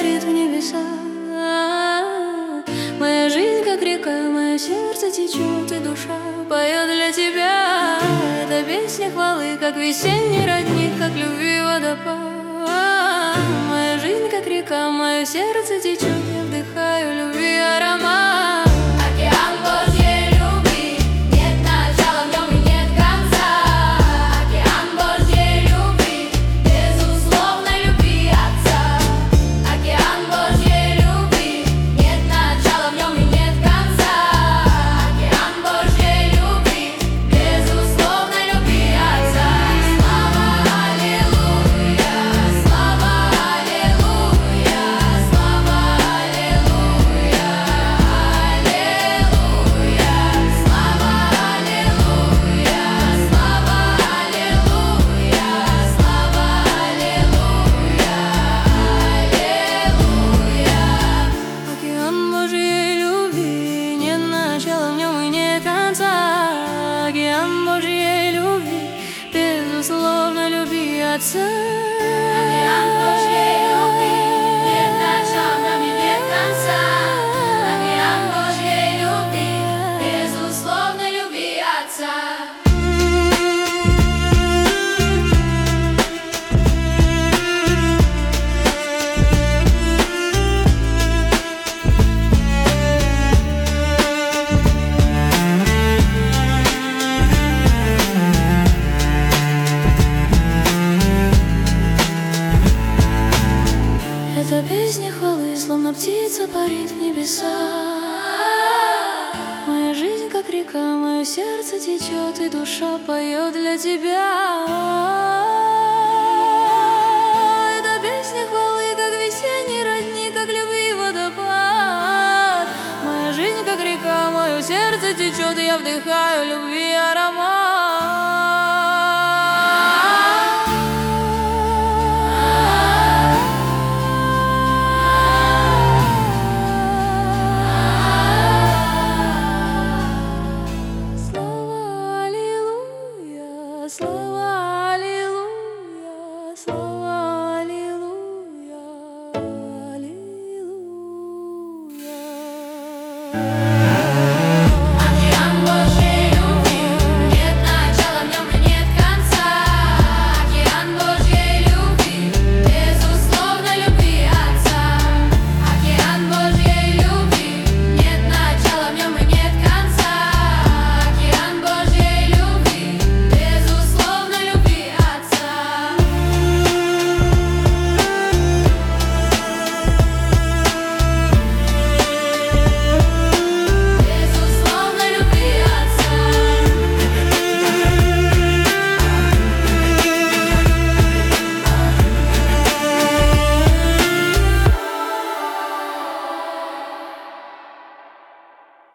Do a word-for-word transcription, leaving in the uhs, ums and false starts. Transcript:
парит в небеса. Моя жизнь как река, мое сердце течет, и душа поет для тебя. Это песня хвалы, как весенний родник, как любви водопад. Моя жизнь как река, мое сердце течет, я вдыхаю любви аромат. Океан Божьей любви, нет начала в нем и нет конца. Океан Божьей любви, безусловной любви Отца. Океан Божьей любви, нет начала в нем и нет конца. Океан Божьей любви, безусловной любви Отца. Слава аллилуйя, слава аллилуйя, слава аллилуйя, аллилуйя, слава аллилуйя, слава аллилуйя, слава аллилуйя, аллилуйя. Океан Божьей любви, нет начала в нем и нет конца. Океан Божьей любви, безусловно любви Отца. Океан Божьей любви, нет начала в нем и нет конца. Океан Божьей любви, безусловной любви Отца. Эта песня хвалы, словно птица парит в небеса. Моя жизнь как река, мое сердце течет, и душа поет для тебя. Эта песня хвалы, как весенний родник, как любви водопад. Моя жизнь как река, мое сердце течет, и я вдыхаю любви аромат.